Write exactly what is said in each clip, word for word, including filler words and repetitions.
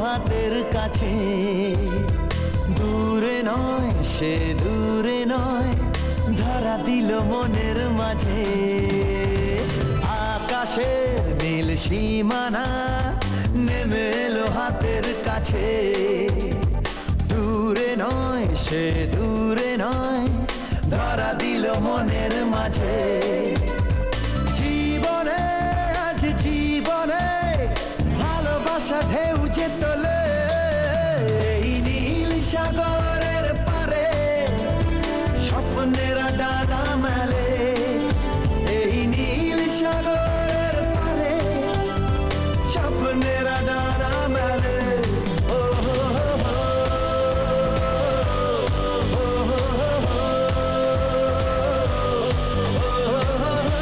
হাতের কাছে। দূরে নয় সে দূরে নয়, ধরা দিল মনের মাঝে। আকাশের নীল সীমানা নেমে এলো হাতের কাছে। দূরে নয় সে দূরে নয়, ধরা দিল মনের মাঝে। জীবনে আজ জীবনে ভালোবাসা ঢেউ যে তোলে, এই নীল সাগরের পারে স্বপ্নেরা ডানা মেলে। এই নীল সাগরের পারে স্বপ্নেরা ডানা মেলে। ও হো হো হো, ও হো হো হো, ও হো হো হো।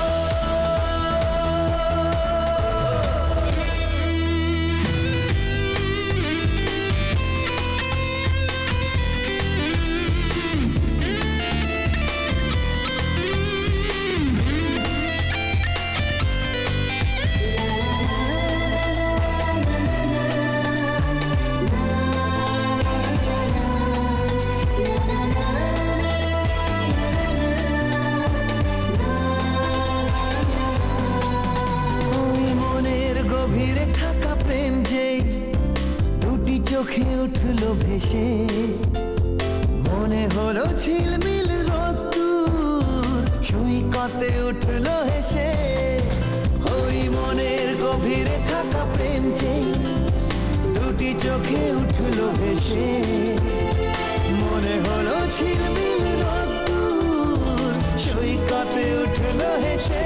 গভীরে থাকা প্রেম যে দুটি চোখে উঠলো ভেসে, মনে হলো ঝিলমিল রোদ্দুর সৈকতে উঠলো হেসে। ওই মনের গভীরে থাকা প্রেম যে দুটি চোখে উঠলো ভেসে, মনে হলো ঝিলমিল রোদ্দুর সৈকতে উঠলো হেসে।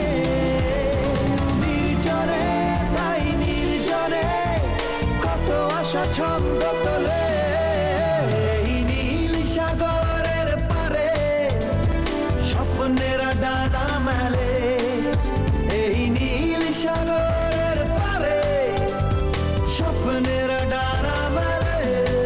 নির্জনে তাই নির্জনে কত আশা ছন্দ তোলে, এই নীল সাগরের পারে স্বপ্নেরা ডানা মেলে। এই নীল সাগরের পারে স্বপ্নেরা ডানা মেলে।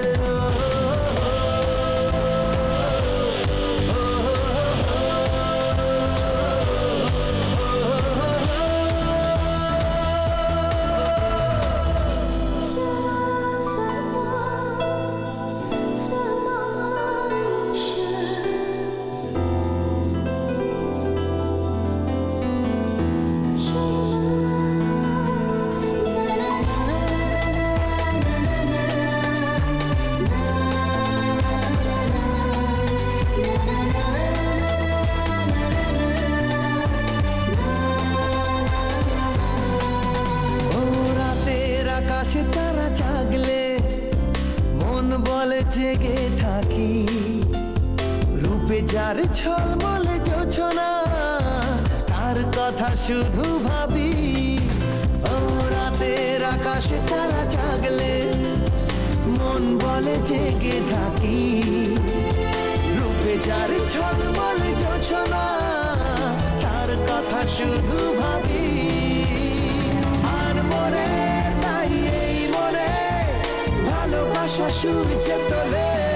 আকাশে তারা জাগলে মন বলে জেগে থাকি, রূপে যার ঝলমলে জোছনা তার কথা শুধু ভাবি। ও রাতের আকাশে তারা জাগলে মন বলে জেগে থাকি, রূপে যার ঝলমলে জোছনা তার কথা শুধু ভাবি। আর মনে তাই এই মনে ভালোবাসা সুর যে তোলে।